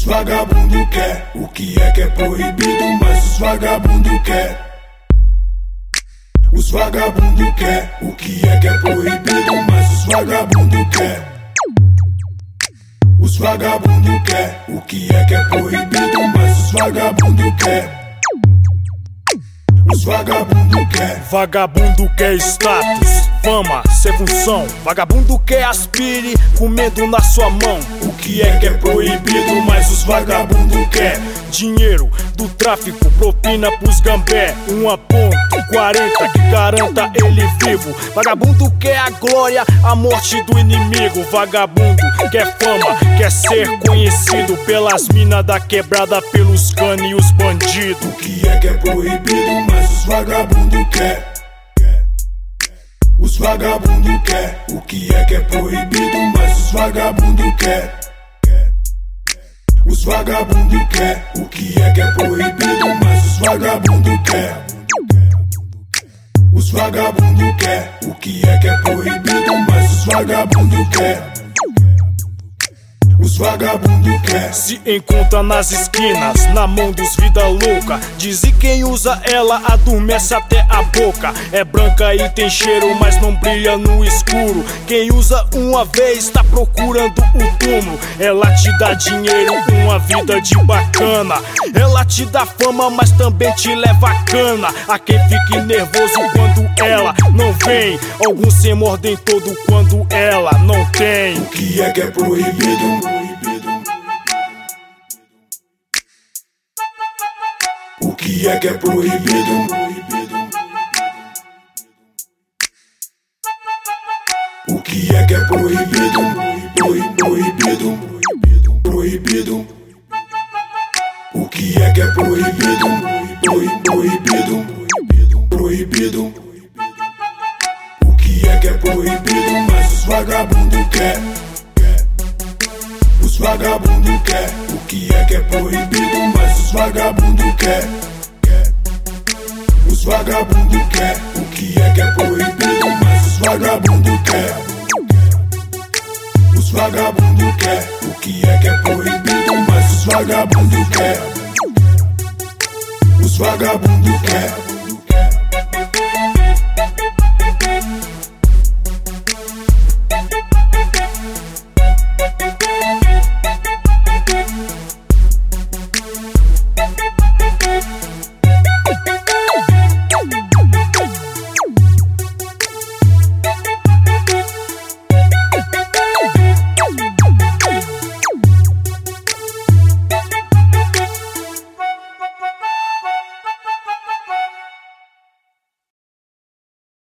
Os vagabundo quer o que é proibido, mas os vagabundo quer. Os vagabundo quer o que é proibido, mas os vagabundo quer. Os vagabundo quer o que é proibido, mas os vagabundo quer. Os vagabundo quer. Vagabundo quer status, fama, ser função. Vagabundo quer aspire, comendo na sua mão. O que é proibido, mas os vagabundo quer. Dinheiro do tráfico, propina pros gambé. 1,40 que garanta ele vivo. Vagabundo quer a glória, a morte do inimigo. Vagabundo quer fama, quer ser conhecido pelas minas da quebrada, pelos cana e os bandidos. O que é proibido, mas os vagabundo quer. Os vagabundo quer o que é proibido, mas os vagabundo quer. Os vagabundo quer o que é proibido, mas os vagabundo quer. Os vagabundo quer o que é proibido, mas os vagabundo quer. Os vagabundo quer. Se encontra nas esquinas, na mão dos vida louca. Diz e quem usa ela adormece até a boca. É branca e tem cheiro, mas não brilha no escuro. Quem usa uma vez tá procurando o túmulo. Ela te dá dinheiro, uma vida de bacana. Ela te dá fama, mas também te leva a cana. A quem fique nervoso quando ela não vem. Alguns se mordem todo quando ela não tem. O que é proibido? O que é proibido? O que é proibido? Proibido. Proibido. O que é proibido? Proibido. Proibido. O que é proibido, mas os vagabundo quer. Os vagabundo quer o que é proibido, mas os vagabundo quer. Os vagabundo quer o que é proibido, mas os vagabundo quer. Os vagabundo quer o que é proibido, mas os vagabundo quer. Os vagabundo